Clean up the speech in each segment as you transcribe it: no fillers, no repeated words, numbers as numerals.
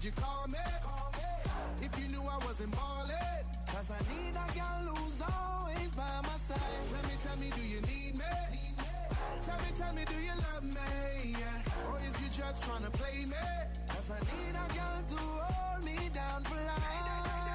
you call me? If you knew I wasn't ballin'. Cause I need a girl who's always by my side. Tell me, do you need me? Tell me, do you love me? Yeah. Or is you just tryna play me? Cause I need a girl to hold me down for life.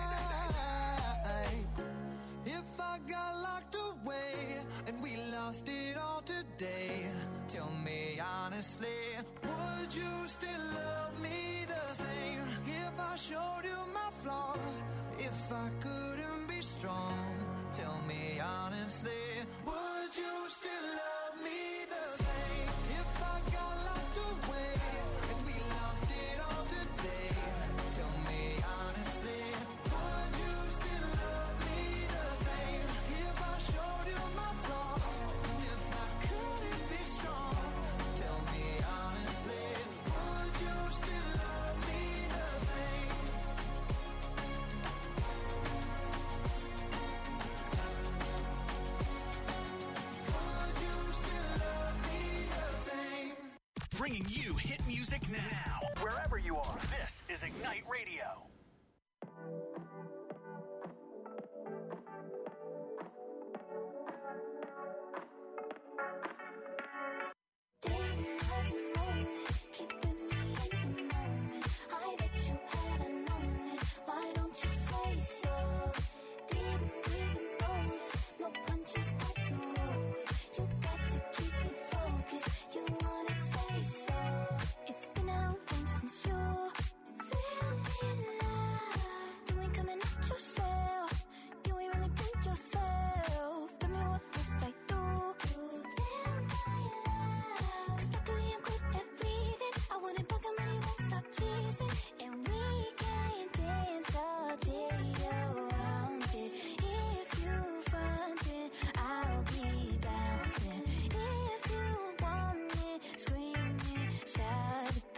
If I got locked away and we lost it all today, tell me honestly, would you still love me the same? If I showed you my flaws, if I couldn't be strong, tell me honestly, would you still love me the same? If I got locked away and we lost it all today, tell me honestly, would you still love me the same? If I showed you my flaws, and if I couldn't be strong, tell me honestly, would you still love me the same? Would you still love me the same? Bringing you hit music now. Wherever you are, this is Ignite Radio. It's been a long time since you fell in love. You ain't coming at yourself. You ain't really been yourself. Tell me what must I do? Tell my love. Cause luckily I'm good at reading. I wouldn't bug him and he won't stop cheesing. And we can dance all day around it. If you frontin', I'll be bouncing. If you want it, screaming, shout it,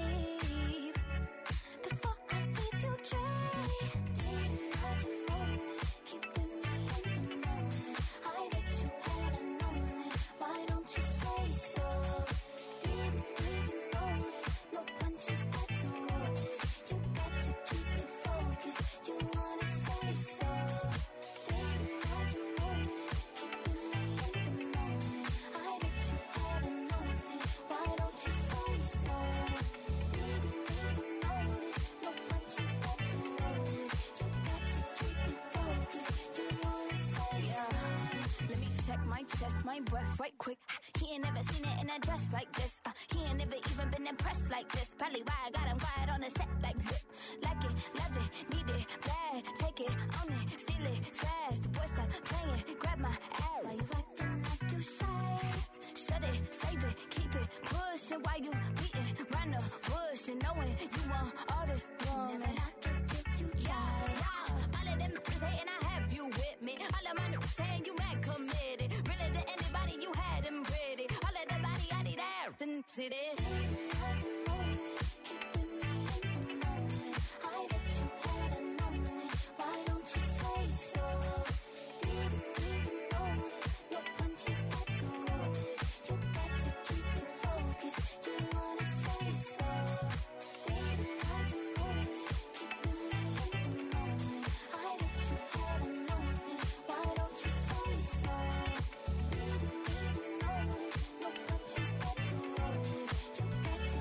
babe. Before I leave you dry, day and night and morning, keeping me in the moment. I that you hadn't known it. Why don't you say so? Didn't even notice, no punches had to roll it. You got to keep me focused. You wanna say so? Day and night and morning, keeping me in the moment. I that you hadn't known it. Why don't you say so? Didn't even notice, no punches had to roll it. You got to keep me focused. You wanna say so? Let me check my chest, my breath right quick. He ain't never seen it in a dress like this. He ain't never even been impressed like this. Probably why I got him quiet on the set like zip. Like it, love it, need it, bad. Take it, own it, steal it, fast. The boy stop playing, grab my ass. Why you acting like you shy? Shut it, save it, keep it pushing while you beating round the bush and knowing you want all this woman. Never knock it till you try. Yeah, all of them bitches hating, I have you with me. All of my niggas saying you mad committed. Really to anybody, you had them pretty. All of the body, I need ass and see this. Day and night and morning, keeping me in the moment. I that you hadn't known it. Why don't you say so? Didn't even notice, no punches had to roll it. You got to keep me focused. You wanna say so? Day and night and morning, keeping me in the moment. I that you hadn't known it. Why don't you say so? Didn't even notice, no punches had to roll it. You got to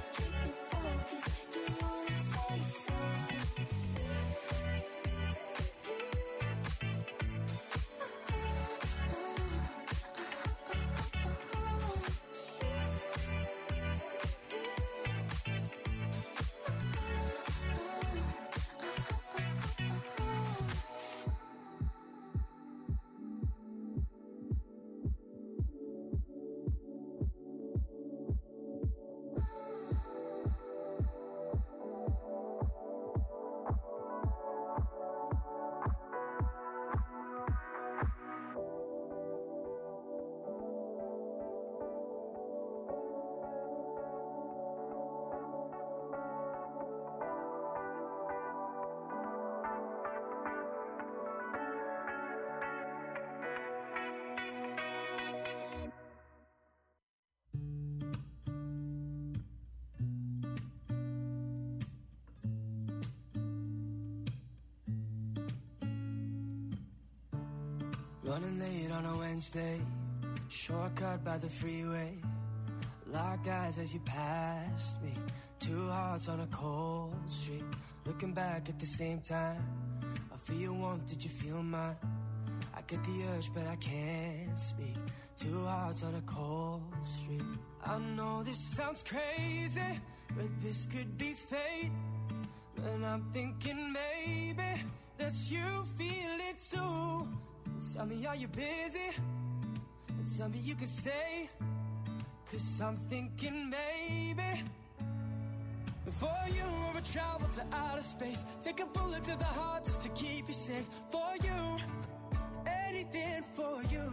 Running late on a Wednesday, shortcut by the freeway. Locked eyes as you passed me, two hearts on a cold street. Looking back at the same time, I feel your warmth, did you feel mine? I get the urge but I can't speak, two hearts on a cold street. I know this sounds crazy, but this could be fate. And I'm thinking maybe that you feel it too. Tell me, are you busy? And tell me you can stay, 'cause I'm thinking maybe for you I would travel to outer space, take a bullet to the heart just to keep you safe. For you, anything for you.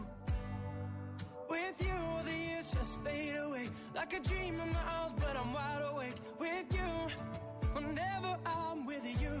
With you, the years just fade away, like a dream in my arms, but I'm wide awake. With you, whenever I'm with you.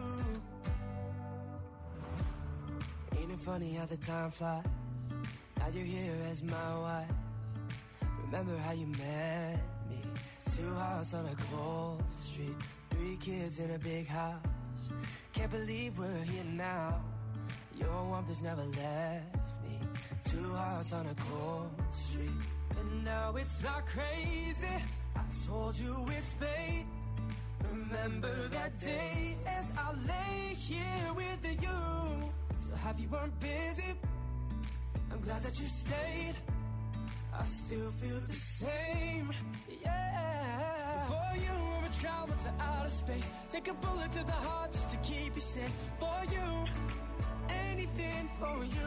Ain't it funny how the time flies? Now you're here as my wife. Remember how you met me? Two hearts on a cold street, 3 kids in a big house. Can't believe we're here now. Your warmth has never left me. Two hearts on a cold street. And now it's not crazy, I told you it's fate. Remember that day as I lay here with you. So happy you weren't busy, I'm glad that you stayed. I still feel the same, yeah. For you, I would travel to outer space, take a bullet to the heart just to keep you safe. For you, anything for you.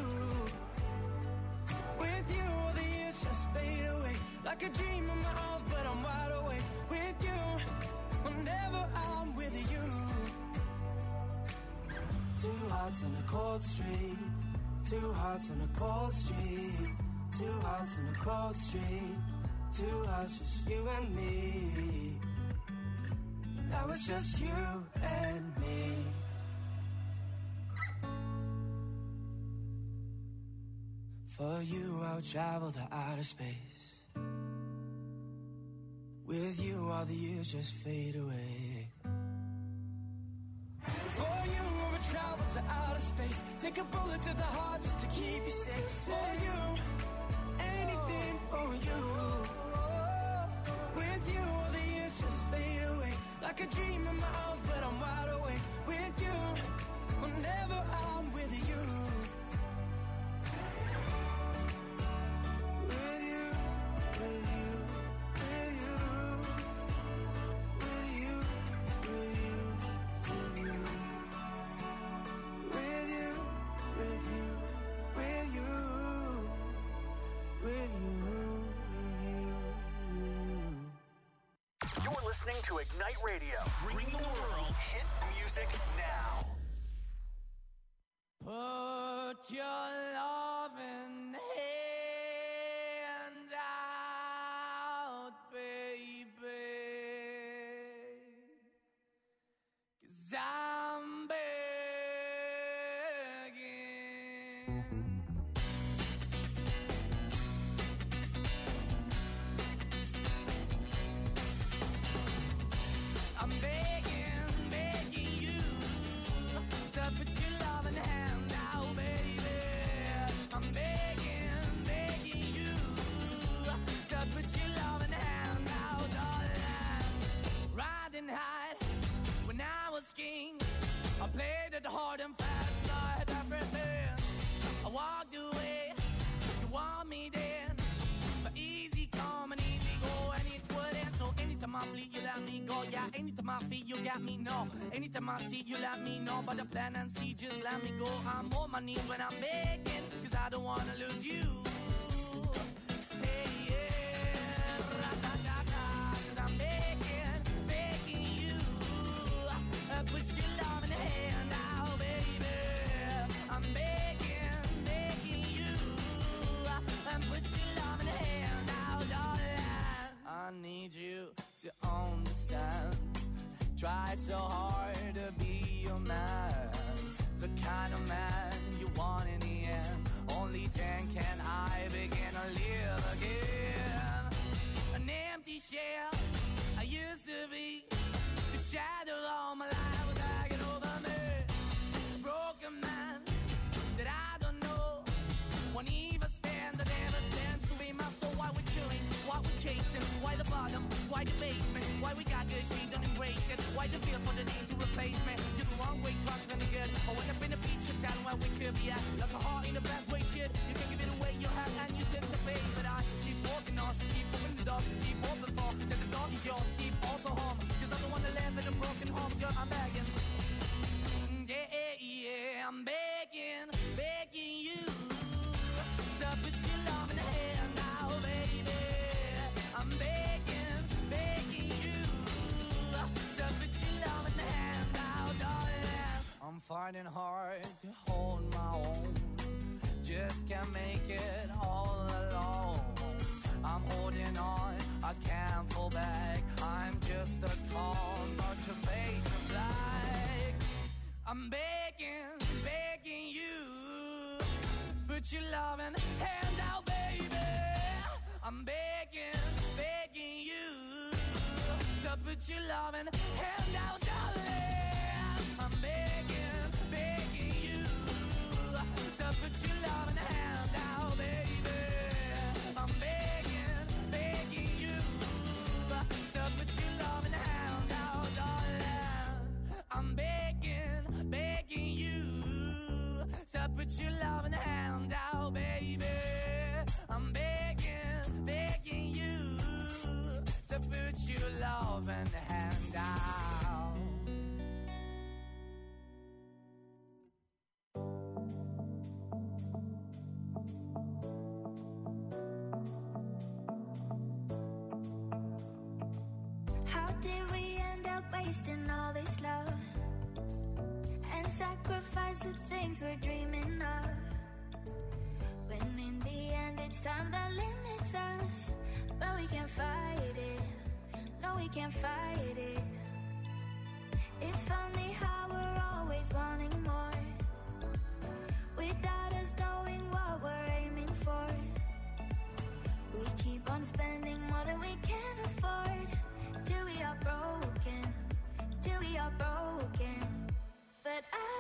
With you, the years just fade away, like a dream in my arms, but I'm wide awake. With you, whenever I'm with you. Two hearts on a cold street, two hearts on a cold street, two hearts on a cold street, two hearts, just you and me. Now it's just you and me. For you, I would travel to outer space. With you, all the years just fade away. For you, I would travel to outer space, take a bullet to the heart just to keep you safe. For you, anything for you. With you, all the years just fade away, like a dream in my arms, but I'm wide awake. With you, whenever I'm with you. With you, with you, with you, with you, with you, with you, with you, with you, with you, with you. You're listening to Ignite Radio, bringing the world hit music now. Put your loving hand out, baby, 'cause I'm begging. I'm begging, begging you to put your loving hand out, baby. I'm begging, begging you to put your loving hand out, darling. Riding high when I was king, I played it hard and fast, 'cause I had everything. I walked away, you want me then, but easy come and easy go, and it wouldn't. So anytime I bleed, you let me go. Yeah, anytime I feel, you got me, no. Anytime I see, you let me know. But the plan and see, just let me go. I'm on my knees when I'm begging, 'cause I don't wanna lose you. Hey, yeah, ra-da-da-da, 'cause I'm begging, begging you, put your love in the hand out, baby. I'm begging, begging you, put your love in the hand out, darling. I need you to understand. Try so hard to be your man, the kind of man you want in the end. Only then can I begin to live again. An empty shell I used to be, the shadow all my life was hanging over me. A broken man that I don't know, chasing? Why the bottom? Why the basement? Why we got good, she don't embrace it? Why the feel for the need to replace me? You're the wrong way, trying to get. I went up in a feature town where we could be at. Like a heart in the best way, shit. You can give it away, you have, and you take the bait. But I keep walking on, keep moving the dog, keep open for that the dog is yours, keep also home. Cause I'm the one that live in a broken home, girl, I'm begging. Yeah, I'm begging, begging you to put your love in the hand now, baby. I'm begging, begging you to put your love in the hand now, darling. I'm fighting hard to hold my own, just can't make it all alone. I'm holding on, I can't fall back. I'm just a call, motivation black. I'm begging, begging you, put your loving hand out, baby. I'm begging, begging you, to put your loving hand out, darling. I'm begging, begging you, to put your loving hand out, baby. I'm begging, begging you, to put your loving hand out, darling. I'm begging, begging you, to put your loving hand out, baby. I'm begging, begging you, to put your loving hand out. How did we end up wasting all this love and sacrifice the things we're dreaming of? When in the end it's time that limits us, but we can't fight it. No, we can't fight it. It's funny how we're always wanting more, without us knowing what we're aiming for. We keep on spending more than we can afford, till we are broken, till we are broken. But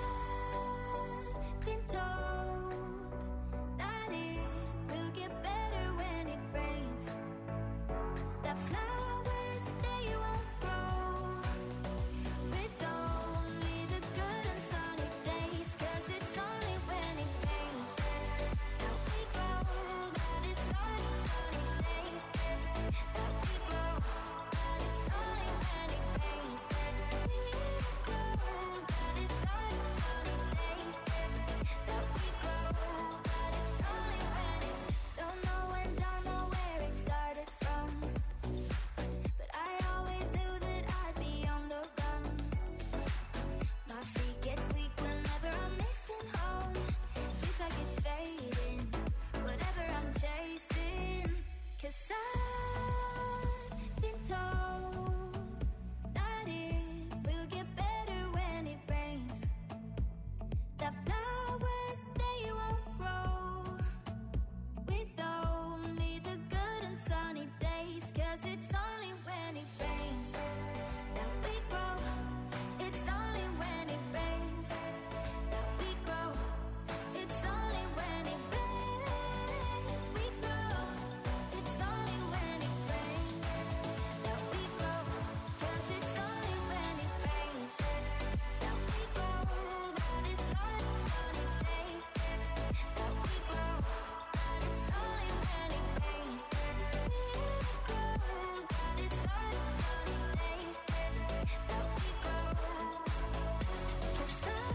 I've been told that it will get better when it rains, that flowers, they won't grow with only the good and sunny days. Cause it's only when it rains that we grow, that it's only sunny days that we grow, that it's only when it rains we grow, that it's only sunny days that we grow, that it's only when it. Don't know when, don't know where it started from, but I always knew that I'd be on the run. My feet gets weak whenever I'm missing home. Feels like it's fading, whatever I'm chasing. Cause I've been told that it will get better when it rains, that flowers, they won't grow with only the good and sunny days. Cause it's only when it rains that we grow. It's only when it rains that we grow. It's only when it rains we grow. It's only when it rains that we grow. Cause it's only when it rains that we grow. That it's only sunny days that we grow. That it's only when it rains we grow. That it's only sunny days that we grow. Cause I've been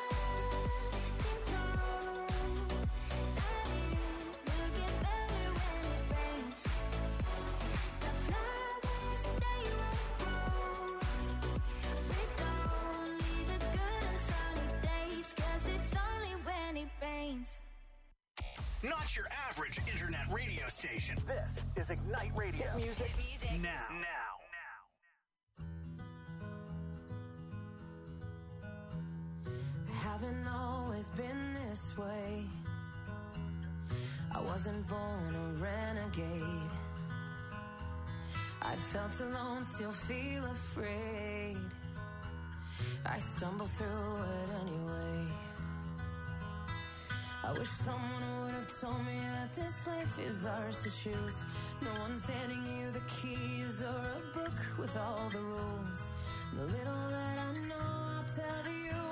told that it will get better when it rains, the flowers, they won't grow with only the good and sunny days. Cause it's only when it rains. Not your average internet radio station. This is Ignite Radio. Hit music now. I haven't always been this way. I wasn't born a renegade. I felt alone, still feel afraid. I stumble through it anyway. I wish someone would have told me that this life is ours to choose. No one's handing you the keys or a book with all the rules. The little that I know, I'll tell you.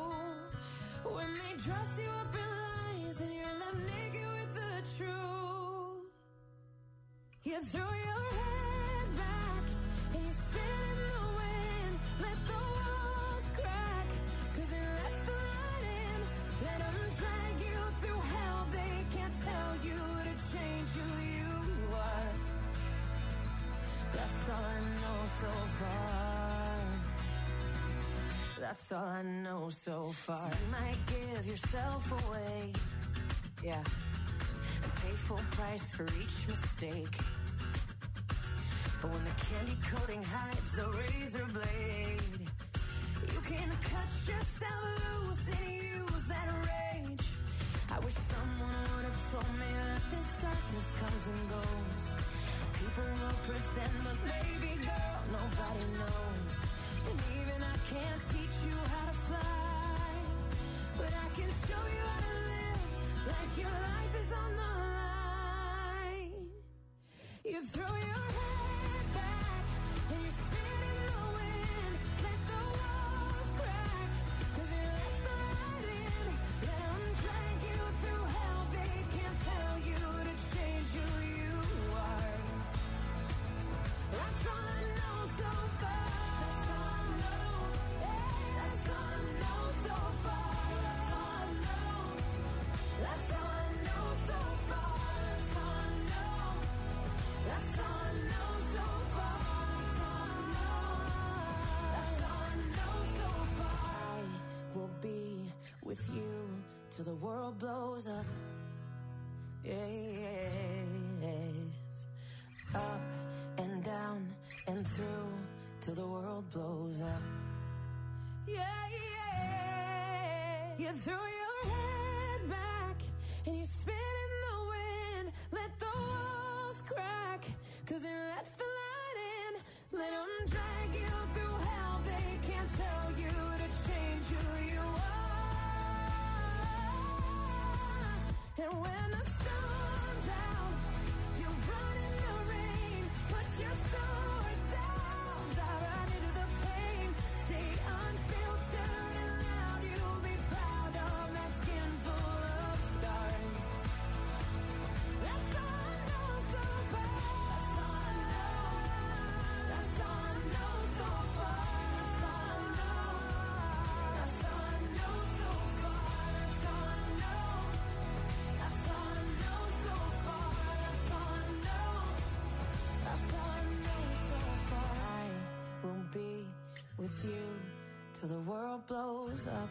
When they dress you up in lies and you're left naked with the truth, you throw your head back and you spin in the wind. Let the walls crack, 'cause it lets the light in. Let them drag you through hell. They can't tell you to change who you are. That's all I know so far. That's all I know so far. So you might give yourself away, yeah, and pay full price for each mistake. But when the candy coating hides the razor blade, you can cut yourself loose and use that rage. I wish someone would have told me that this darkness comes and goes. People will pretend, but baby girl, nobody knows. And even I can't teach you how to fly, but I can show you how to live like your life is on the line. You throw your head back and you spin in the wind. Let the walls crack, 'cause it lets the light in. Let them drag you through hell. They can't tell you to change who you are. That's all I know so far. That's all I know. Hey, that's all I know so far. That's all I know. That's all I know so far. That's all I know. That's all I know so far. That's all I know. That's all I know so far. I will be with you till the world blows up. Yes. Up and down and through till the world blows up. Yeah, yeah. You throw your head back and you spin in the wind. Let the walls crack, 'cause it lets the light in. Let them drag you through hell. They can't tell you to change who you are. And when the storm's out, you run in the rain. Put your sword down, dive right into the pain. Stay unfiltered and loud. You'll be proud of that skin full of scars. That's all I know so far. That's all I know. That's all I know so far. That's all I know. That's all I know so far. That's all I know. That's all I know so far. That's all I know. That's all I know so far. I will be with you till the world blows up.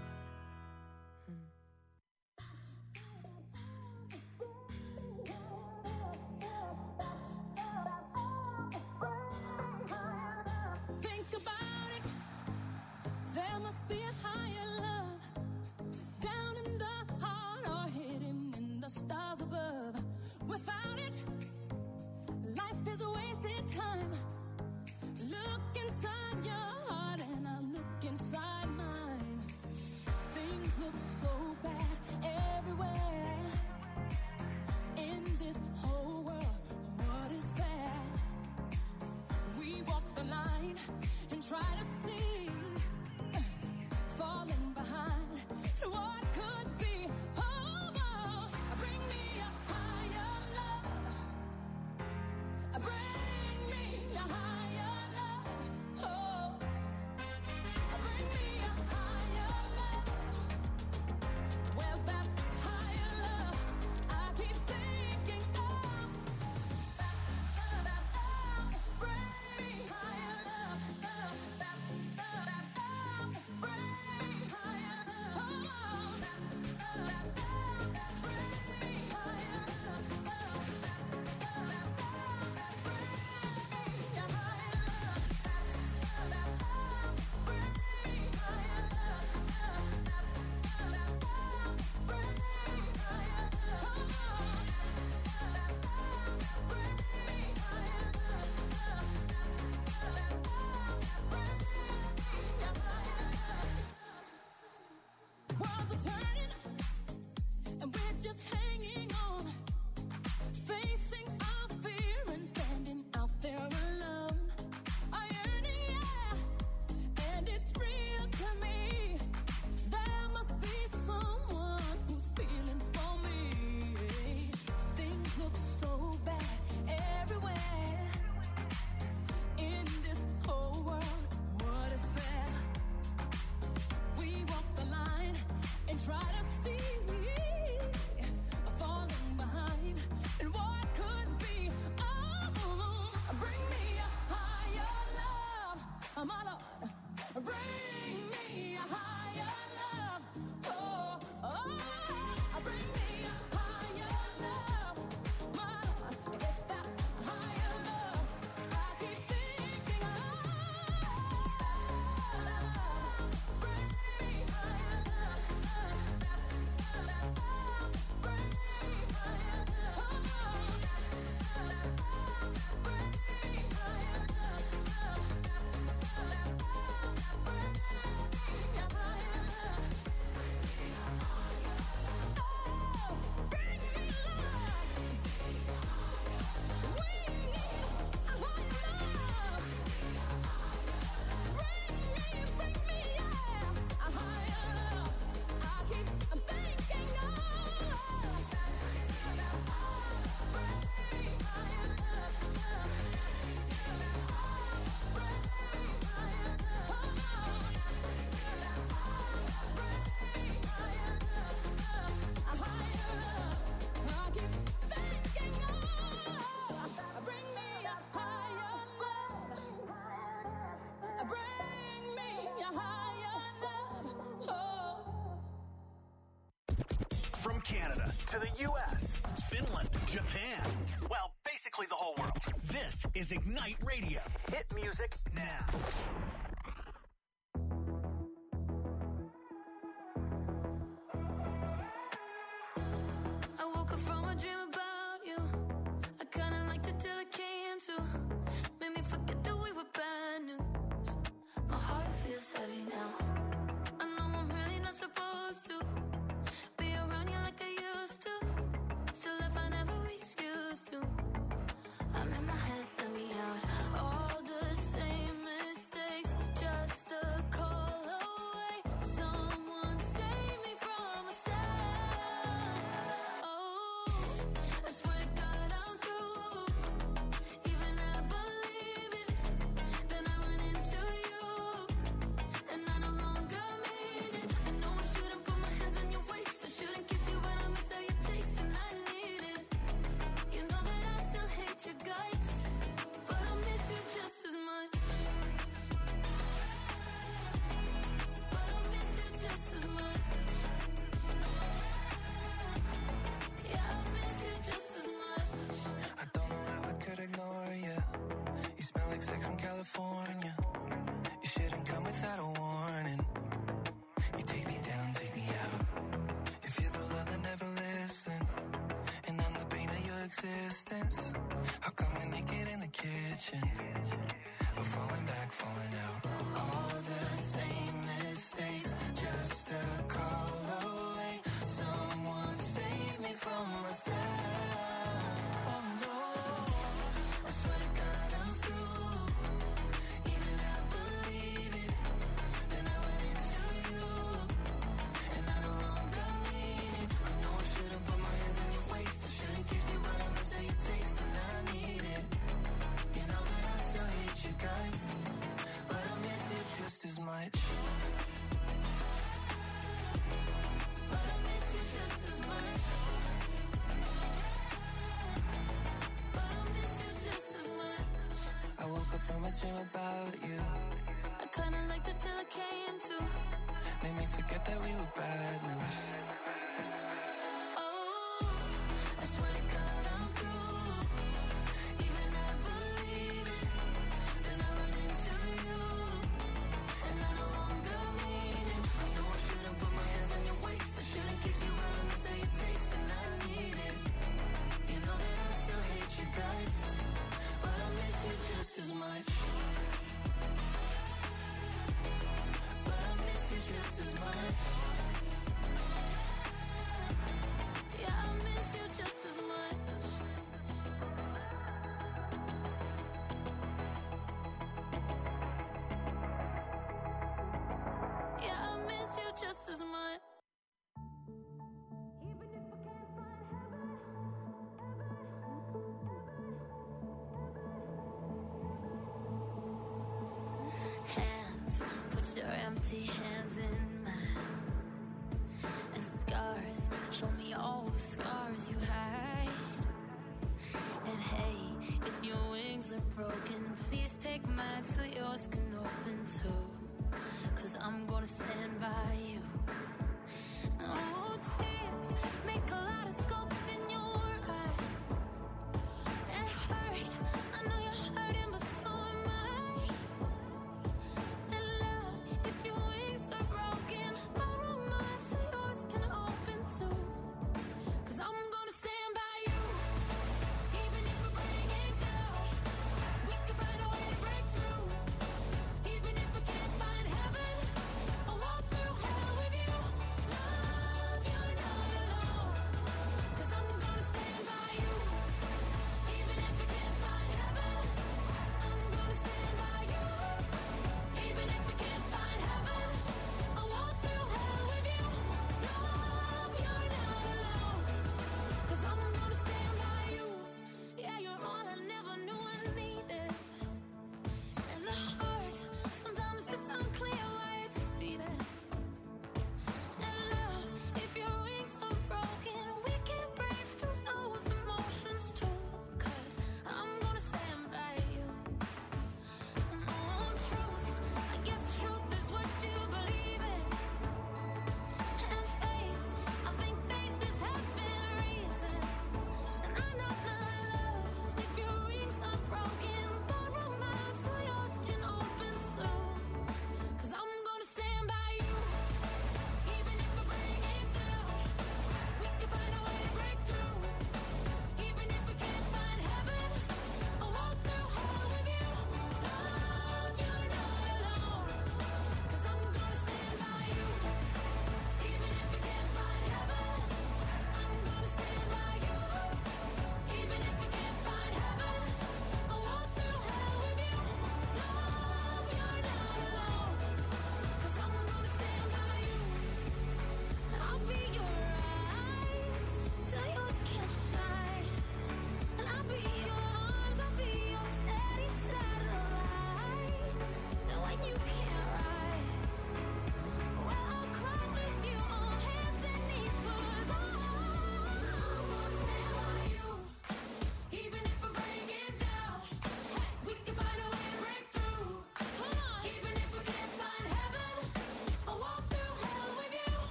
Think about it. There must be a higher love down in the heart or hidden in the stars above. Without it, life is a wasted time. Look inside your heart and I'll look inside mine. to the U.S., Finland, Japan. Well, basically the whole world. This is Ignite Radio. Hit music now. I woke up from a dream about you. I kinda liked it till it came to. Made me forget that we were bad news. My heart feels heavy now. I know I'm really not supposed to be around you like I used to. Still I find every excuse to. I'm in my head, let me out. All the same mistakes, just a call away. Someone save me from myself. Oh, I swear to God I'm through. Even I believe it. Then I run into you, and I no longer mean it. I know I shouldn't put my hands on your waist. I shouldn't kiss you, but I miss how you taste, and I need it. You know that I still hate your guts, but I miss you just as much. But I miss you just as much. Yeah, I miss you just as much. I don't know how I could ignore you. You smell like sex in California. You shouldn't come without a warning. You take me down, take me out. If you're the love that never listen, and I'm the pain of your existence, how come we're naked in the kitchen? We're falling back, falling out. All the same mistakes, just a call away. Someone save me from myself. Oh no, I swear to God I'm through. Even I believe it. Then I went into you, and I no longer mean it. I know I shouldn't put my hands on your waist. I shouldn't kiss you, but I miss how you taste, and I need it. You know that I still hate you guys, but I miss you just as much. But I miss you just as much. But I miss you just as much. I woke up from a dream about you. I kinda liked it till it came to. Made me forget that we were bad news. Oh, I swear to God I'm through. Even I believe it. Then I run into you, and I no longer mean it. I know I shouldn't put my hands on your waist. I shouldn't kiss you, but I miss how you taste, and I need it. You know that I still hate you guys, but I miss you just as much. But I miss you just as much. Yeah, I miss you just as much. Yeah, I miss you just as much. Hands, put your empty hands in mine. And scars, show me all the scars you hide. And hey, if your wings are broken, please take mine so yours can open too. 'Cause I'm gonna stand by you. Oh, tears make a lot of scopes in your eyes. And hurt, I know you're hurting, but so am I. And love, if your wings are broken, borrow mine so yours can open too. 'Cause I'm gonna stand by you, even if we're breaking down. We can find a way to break through. Even if we can't find heaven, I'll walk through hell with you. Love, you're not alone.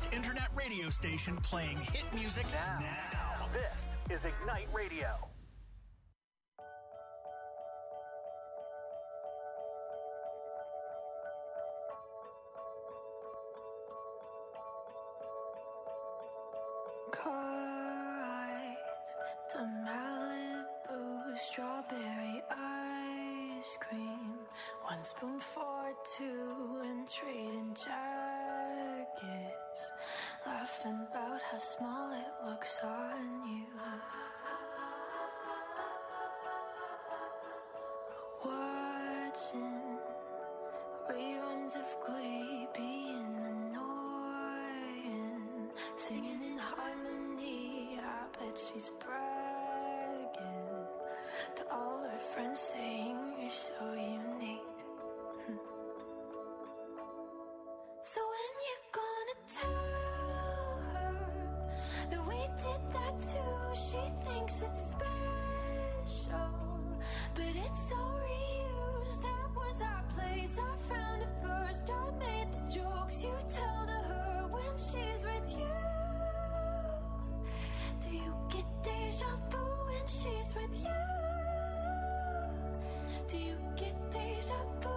internet radio station playing hit music now. This is Ignite Radio. Car eyes to Malibu, strawberry ice cream. 1 spoon for 2 and trading jackets. Laughing about how small it looks on you. Watching reruns of Glee being annoying. Singing in harmony, I bet she's bragging to all her friends, saying you're so unique. So when you gonna tell her that we did that too? She thinks it's special, but it's all reused. That was our place, I found it first. I made the jokes you tell to her when she's with you. Do you get deja vu when she's with you? Do you get deja vu?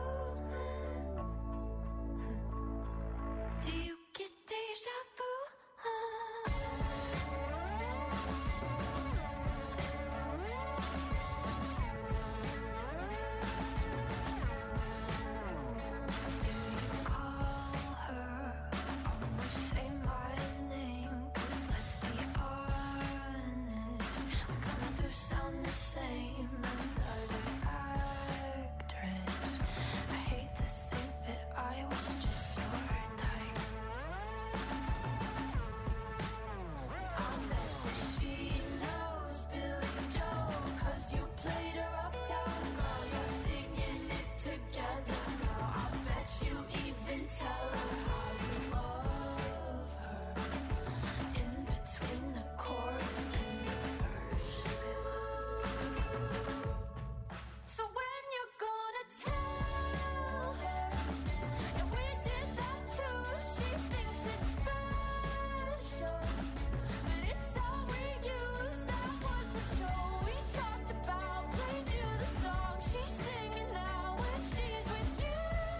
Do you get deja vu? Do you call her? Almost say my name, 'cause let's be honest, we kinda do sound the same. Another actress. I hate to think that I was just your type. I bet that she knows Billy Joel, 'cause you played her uptown girl. You're singing it together now. I bet you even tell her how you love her in between the chorus and the verse. So when you're gonna tell her that we did that too? She thinks it's special, but it's all reused. That was the show we talked about. Played you the song she's singing now when she's with you.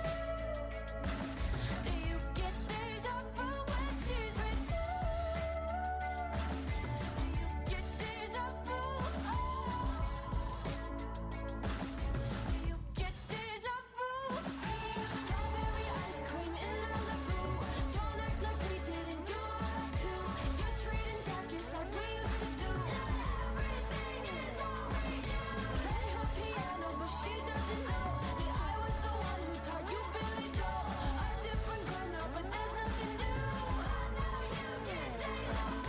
Do you get deja vu when she's with you? Do you get deja vu? Do you get deja vu? Strawberry ice cream in Malibu. Don't act like we didn't do all that too. You're trading jackets like we used to do. Everything is all reused. Play her piano, but she doesn't know that I was the one who taught you Billy Joel. A different girl now, but there's nothing new. I know you get deja vu.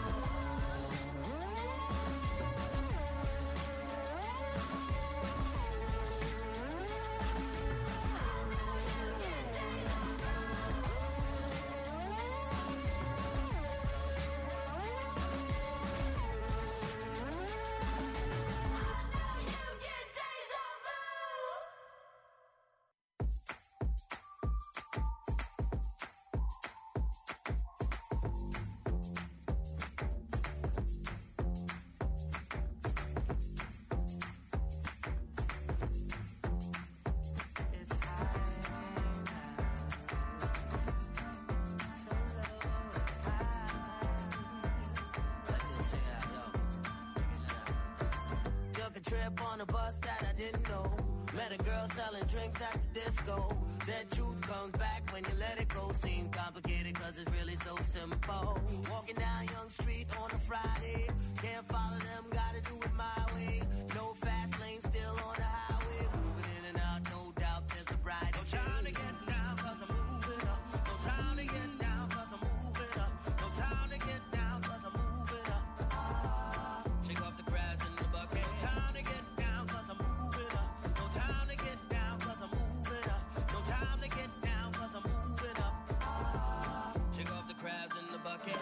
Took a trip on a bus that I didn't know. Met a girl selling drinks at the disco. Said truth comes back when you let it go. Seemed complicated 'cause it's really so simple. Walking down Young Street on a Friday. Can't follow them, gotta do it my way. No fast lane, still on the highway. Moving in and out, no doubt there's a bright. No time to get down 'cause I'm moving up. No time to get down 'cause I'm moving up. No time to get down 'cause I'm moving up. Shake off the crabs in the bucket. No time to get down 'cause I'm moving up. No time to get down 'cause I'm moving up. No time to get down 'cause I'm moving up. Shake off the crabs in the bucket.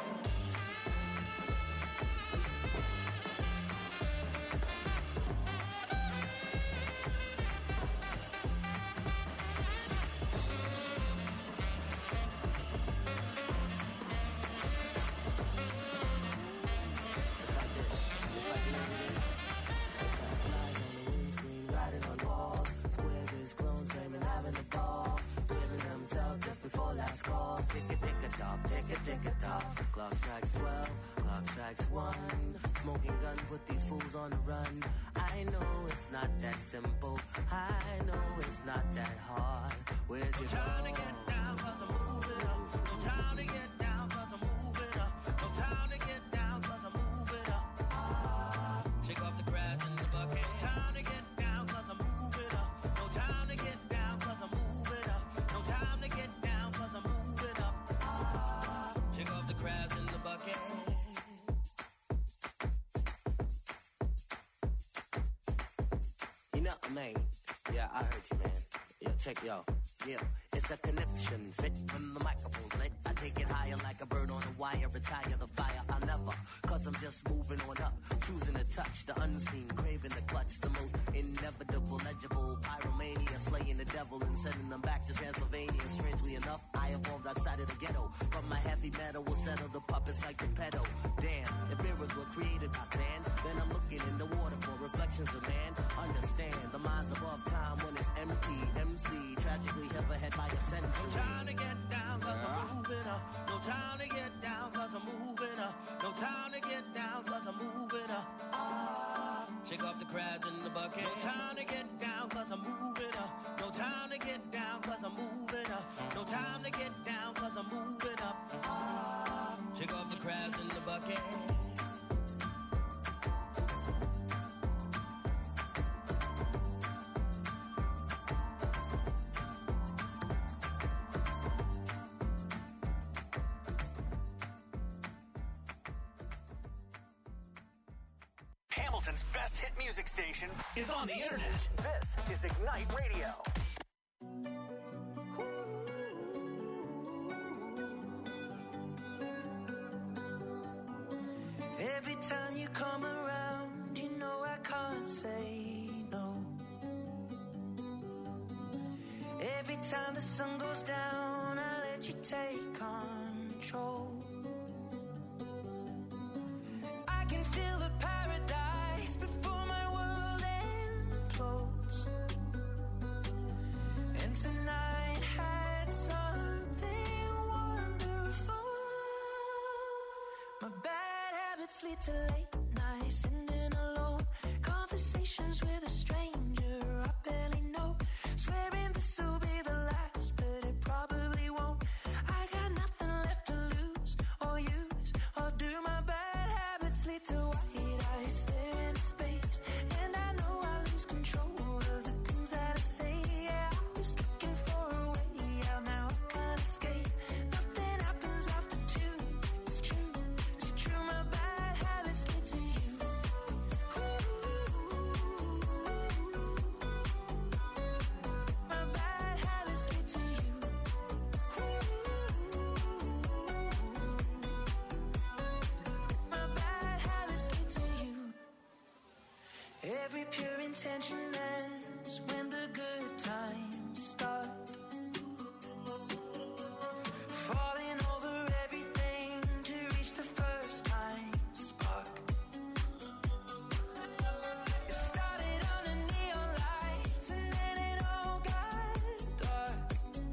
Clock strikes 12, clock strikes 1. Smoking gun, put these fools on the run. I know it's not that simple. I know it's not that hard. Where's your time to get down, cause I'm moving up. No time to get down, cause I'm moving up. No time to get down, cause I'm moving up. Shake off the grass in the bucket. No time to get down, cause I'm moving up. No time to get down, cause I'm moving up. No time to get down, cause I'm moving up. Shake off the grass in the bucket. You know, man. Yeah, I heard you, man. Yo, check yo. Yeah, it's a connection. Fit when the microphone's lit. I take it higher like a bird on a wire. Retire the fire. I'll never, cause I'm just moving on up. Choosing to touch the unseen. Craving the clutch. The most inevitable, legible. Pyromania. Slaying the devil and sending them back to Transylvania. Strangely enough, I evolved outside of the ghetto. But my heavy metal will settle the puppets like the pedo. Damn, if mirrors were created by sand, then I'm looking in the water for reflections of man. Understand, the mind's above time when it's empty. MC, tragically hit ahead by a century. No time to get down, cause I'm moving up. No time to get down, cause I'm moving up. No time to get down, cause I'm moving up. Shake off the crabs in the bucket. No time to get down, cause I'm moving up. No time to get down, cause I'm moving up. No time to get down, cause I'm moving up. Shake off the crabs in the bucket. Hamilton's best hit music station is on the internet. This is Ignite Radio. Every time you come around, you know I can't say no. Every time the sun goes down, I let you take control. I can feel the paradise before my world implodes. And tonight had something wonderful. My bad habits lead to late nights, sitting alone. Conversations with a stranger I barely know. Swearing this will be the last, but it probably won't. I got nothing left to lose or use or do. My bad habits lead to white eyes, stare into space. And I know I lose control of the things that I say. Yeah, I was looking for a way out, now I can't escape. Nothing happens after two. It's true, it's true. My bad habits lead to you. My bad habits lead to you. My bad habits lead to you. Every pure intention ends when the good times start. Falling over everything to reach the first time spark. It started under neon lights and then it all got dark.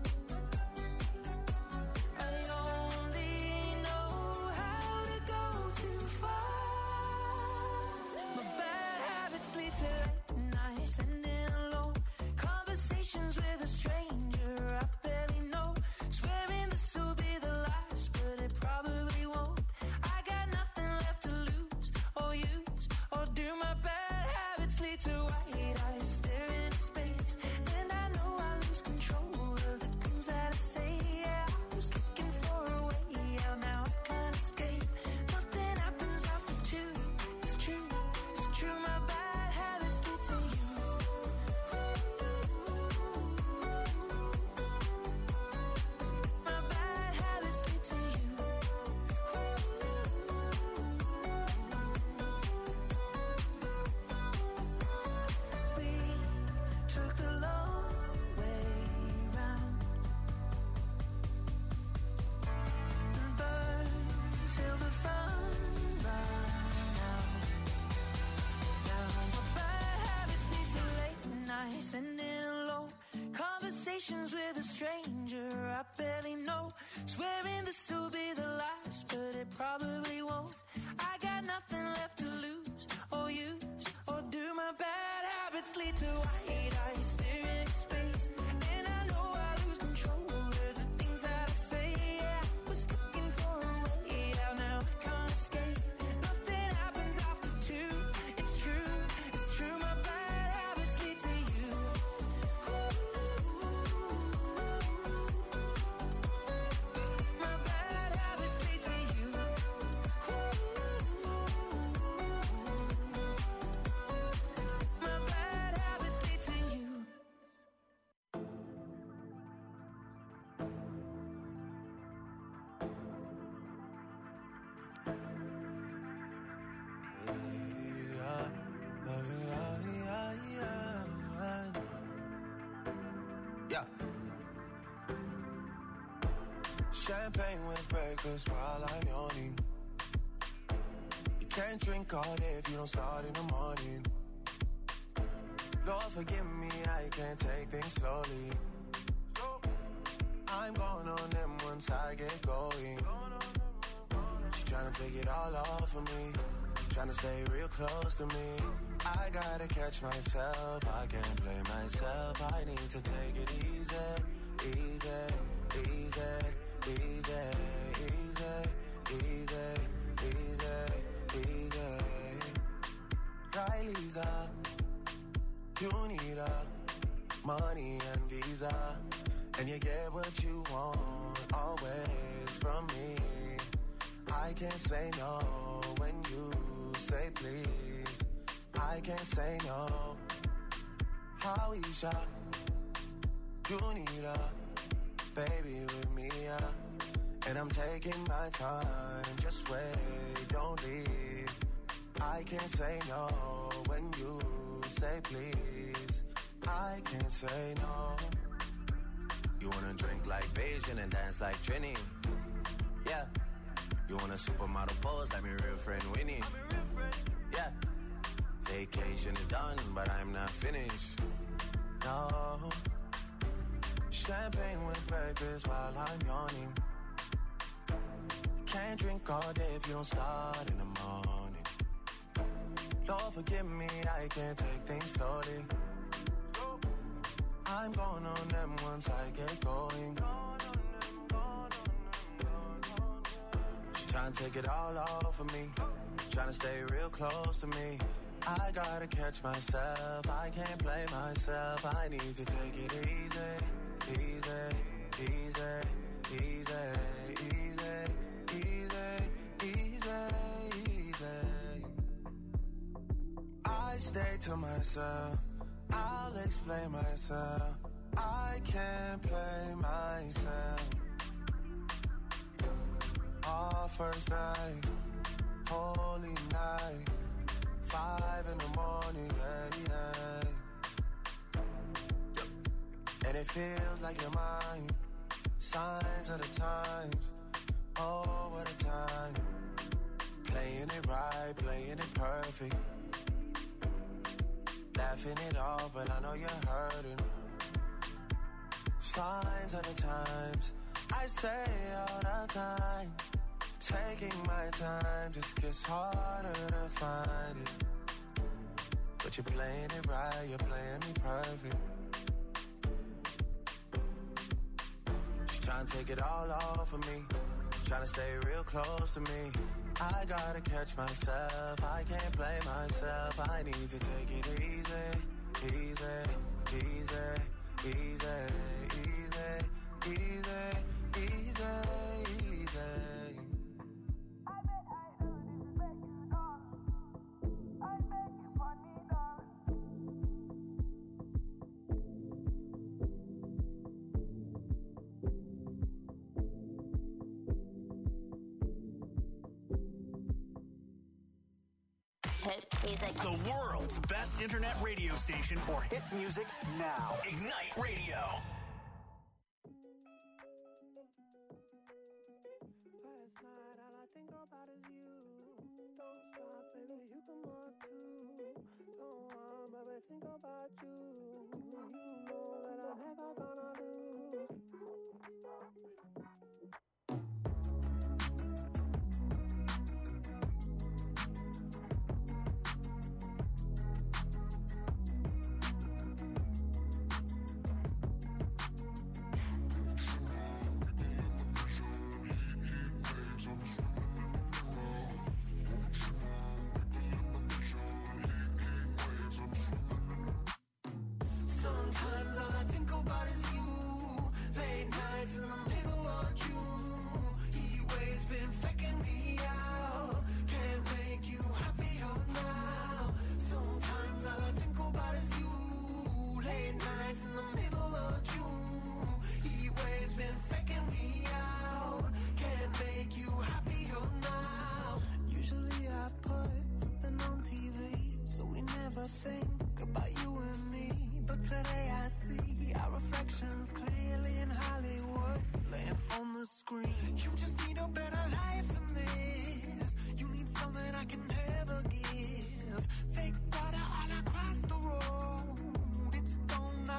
I only know how to go too far. My bad habits lead to late nights, sitting alone. Conversations with a stranger I barely know. Swearing this will be the last, but it probably won't. I got nothing left to lose or use or do. My bad habits lead to white eyes, staring into space. And I know I lose control of the things that I say. Yeah, I was looking for a way out, now I can't escape. Nothing happens after two. It's true, it's true. My bad habits lead to you. My bad habits lead to you. We took the long way round and burned till the fun ran out. Now my bad habits lead to late nights, sitting alone. Conversations with a stranger I barely know. Swearing this will be the last, but it to white eyes staring into space. And I know I lose control of the things that I say. Yeah, I was looking for a way out, now I can't escape. Nothing happens after two. It's true, my bad habits lead to you. My bad habits lead to you. My bad habits lead to you. Yeah. Champagne with breakfast while I'm yawning. You can't drink all day if you don't start in the morning. Lord forgive me, I can't take things slowly. I'm going on them once I get going. She's trying to take it all off of me, trying to stay real close to me. I gotta catch myself, I can't blame myself. I need to take it easy, easy, easy, easy, easy, easy, easy, easy. Right, Lisa, you need money and visa, and you get what you want always from me. I can't say no when you say please. I can't say no. How Isha, you need a baby with me, and I'm taking my time. Just wait, don't leave. I can't say no when you say please. I can't say no. You wanna drink like Beijing and dance like Trini? Yeah. You want a supermodel pose like my real friend Winnie? Yeah. Vacation is done, but I'm not finished. No. Champagne with breakfast while I'm yawning. Can't drink all day if you don't start in the morning. Lord forgive me, I can't take things slowly. I'm going on them once I get going. She's trying to take it all off of me, trying to stay real close to me. I gotta catch myself, I can't blame myself. I need to take it easy, easy, easy, easy, easy, easy, easy, easy. I stay to myself, I'll explain myself. I can't play myself. Our first night, holy night, 5 in the morning, yeah, yeah. And it feels like you're mine. Signs of the times, oh what a time. Playing it right, playing it perfect. Laughing it off, but I know you're hurting. Signs of the times, I say all the time. Taking my time just gets harder to find it. But you're playing it right, you're playing me perfect. She's trying to take it all off of me, trying to stay real close to me. I gotta catch myself, I can't play myself. I need to take it easy, easy, easy, easy, easy, easy, easy, easy. Hit music. The world's best internet radio station for hit music now. Ignite Radio. Last night all I think about is you. Don't stop, baby, you can walk too. Don't want, baby, think about you. You know that I'm never gonna lose.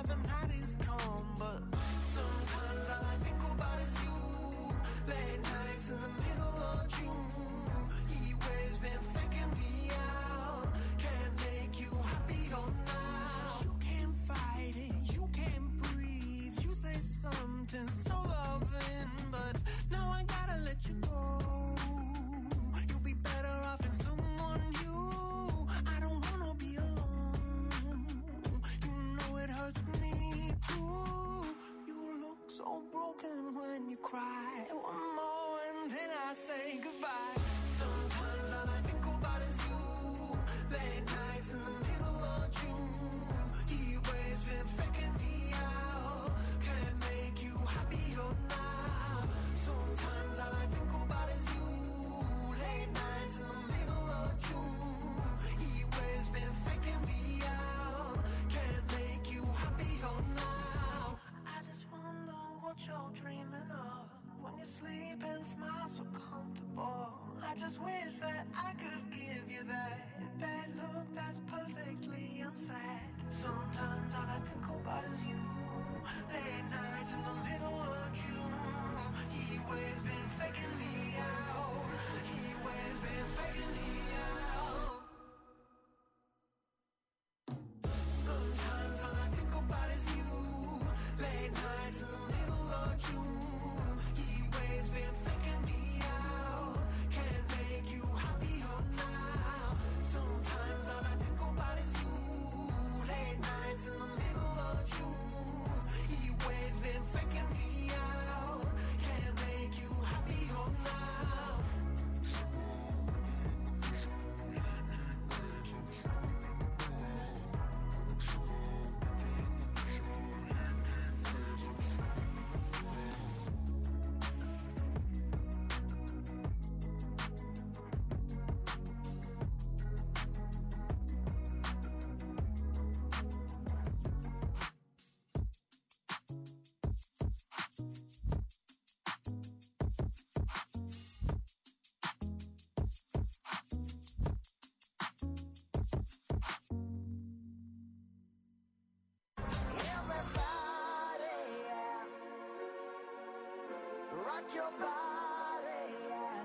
another night is come, but sometimes all I think about is you. Late nights in the middle of June. He waves been faking me out. Can't make you happier now. You can't fight it, you can't breathe. You say something so loving, but now I gotta let you go. You'll be better off in someone new. I don't wanna be alone. You know it hurts me too. You look so broken when you cry. One more and then I say goodbye. Sometimes all I think about is you. Late nights in the middle of June. He always been faking me out. Can't make you happier now. Sometimes all I think about is you. Late nights in the middle of June. He always been faking me out. Can't make you happier now. I just wonder what you're dreaming of when you sleep and smile so comfortable. I just wish that I could give you that look that's perfectly unsaid. Sometimes all I think about is you. Late nights in the middle of June. He always been faking me out. He always been faking me out. Sometimes all I think about is you. Late nights in the middle of June. He always been faking me out. Can't make you happier now. Sometimes all I think about is you. Late nights in the middle of June. He always been faking me out. Can't make you happier now. Everybody, yeah. Rock your body, yeah.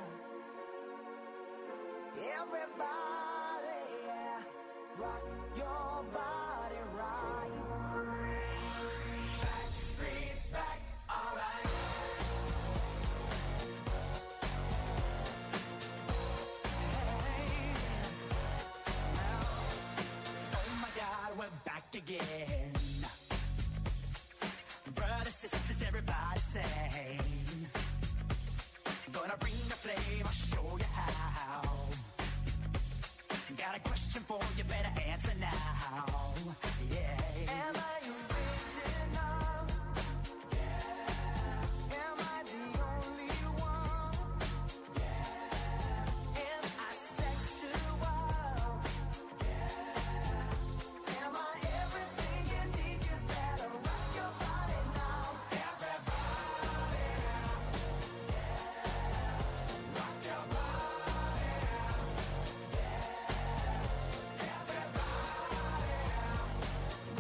Everybody, yeah. Rock your body right. Back streets back, alright. Hey, now, oh my God, we're back again. Brothers, sisters, everybody sing. Gonna bring the flame, I'll show you how. Got a question for you, better answer now. Yeah. Am I original? Yeah. Am I the only one? Yeah. Am I sexual? Yeah. Am I everything you need? You better rock your body now. Everybody, yeah. Rock your body, yeah. Everybody,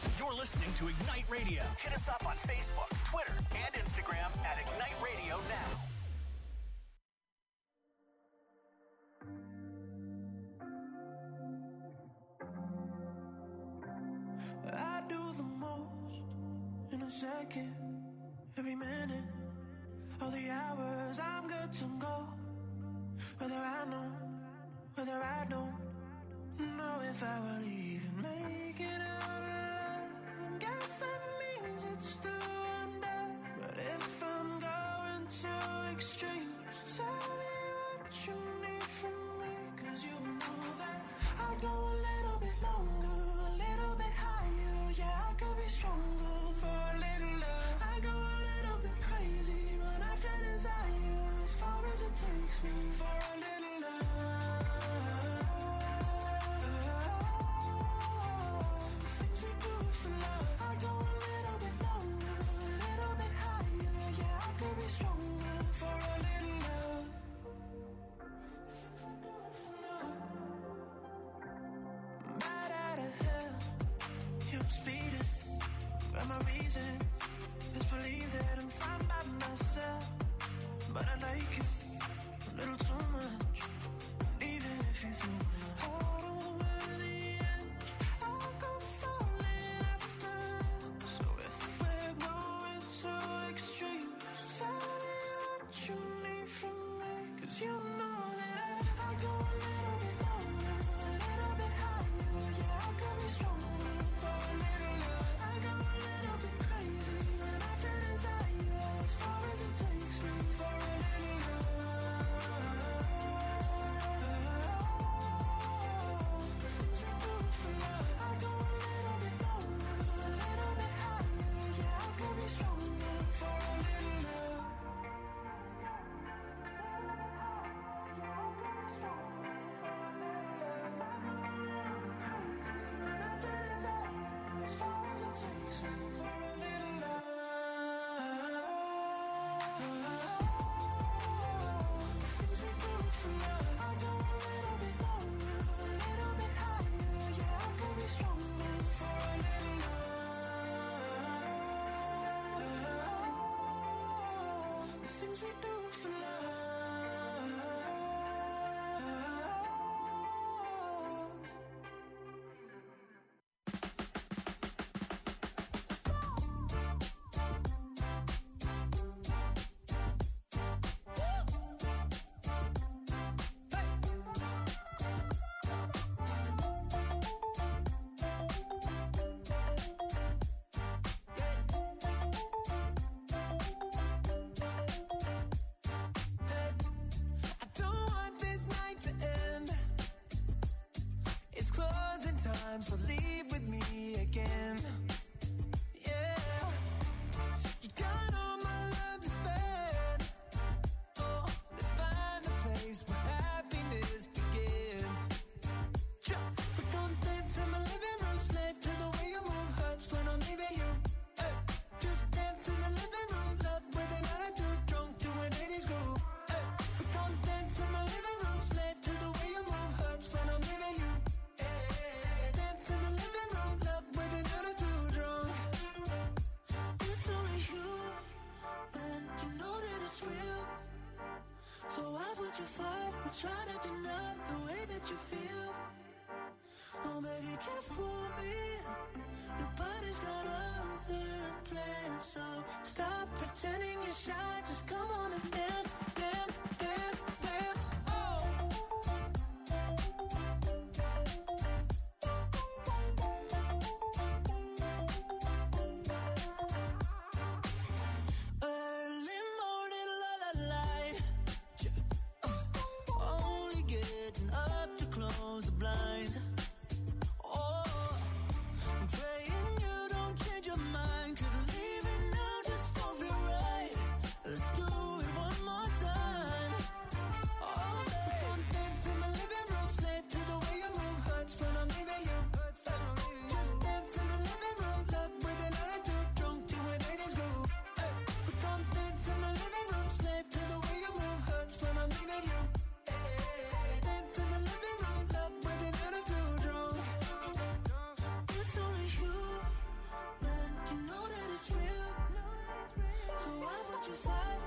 You're listening to Ignite Radio. Hit us up on Facebook, Twitter, and Instagram at Ignite Radio Now. I do the most in a second, every minute, all the hours I'm good to go. Whether I know, whether I don't know if I will even make it out alive. And guess that means it's still undone. But if I'm going to extremes, tell me what you need from me. 'Cause you know that I'd go a little bit longer, a little bit higher. Yeah, I could be stronger for a little love. I go a little bit crazy when I feel desire, as far as it takes me for a little love. Things we do for love. I go a little bit longer, a little bit higher. Yeah, I could be stronger for a little love. Bad out of hell, yeah, I'm speeding, but my reason is believe that I'm fine by myself. But I like you a little too much, even if you threw my heart over the edge, I'll go falling after. So if we're going to extremes, tell me what you need from me. 'Cause you know that I go a little bit longer, a little bit higher. Yeah, I could be stronger for a little love. I go a little bit crazy when I feel desire, as far as it takes me for a little love. The things we do for love. I go a little bit longer, a little bit higher. Yeah, I could be stronger for a little love. As far as it takes me for a little love. The things we do for love. I go a little bit longer, a little bit higher. Yeah, I could be stronger for a little love. The things we do for love. I don't want this night to end. It's closing time, so leave with me again. Yeah, you got all my love to spend. Oh, let's find a place where happiness begins. We don't dance in my living room, slave to the way you move. Hurts when I'm leaving you. Hey, just dance in the living room, love with an attitude, drunk to an 80s groove. Hey, we don't dance in my living room, slave to the way you move. Hurts when I'm leaving you. Hey, dance in the living room, love with an attitude, drunk. It's only you, man, you know that it's real. So why would you fight or try to deny the way that you feel? Oh baby, can't fool me. Your body's got other plans, so stop pretending you're shy. Just come on and dance, dance, dance, dance. Oh. Early morning, la light. Only getting up to close the blinds. Oh, I'm praying you don't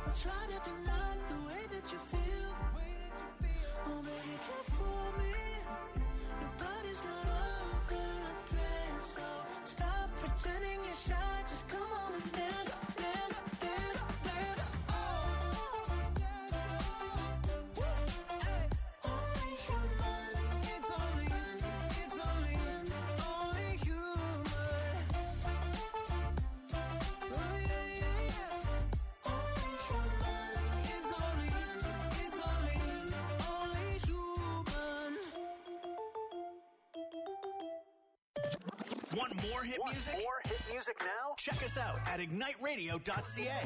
I try to deny the way that you feel. Oh, baby, can't fool me. Your body's got other plans, so stop pretending you're shy. Just come on and dance, dance, dance, dance. Oh, only human. It's only human. Oh yeah, yeah, yeah. Only human. It's only human. Want more hit music? More hit music now? Check us out at igniteradio.ca.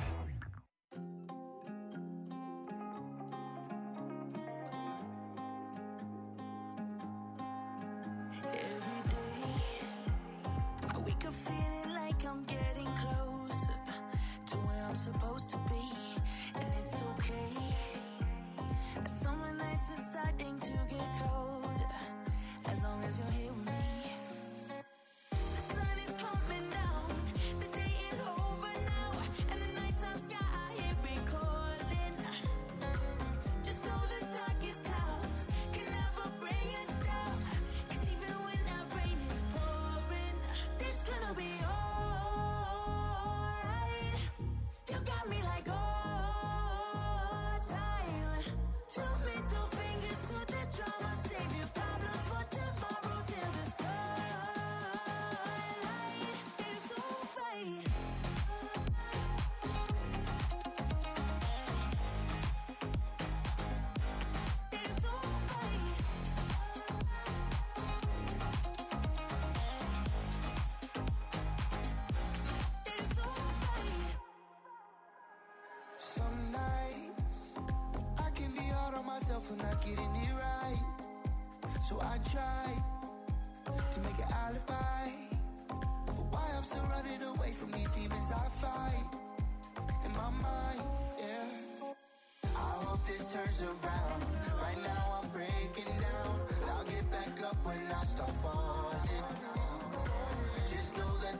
Every day, I wake up feeling like I'm getting closer to where I'm supposed to be, and it's okay. Summer nights are starting to get colder, as long as you're here with me. The sun is coming down, the day is over now, and the nighttime sky I hear it calling. Just know the darkest clouds can never bring us down, 'cause even when that rain is pouring, it's gonna be alright. You got me like all time. Two middle fingers to the drama, save your problems for tomorrow till the sunlight is alright. It's alright. It's alright. Some nights I can be hard on myself for not getting it right. So I try to make an alibi for why I'm still running away from these demons I fight in my mind, yeah. I hope this turns around. Right now I'm breaking down. I'll get back up when I start falling. Just know that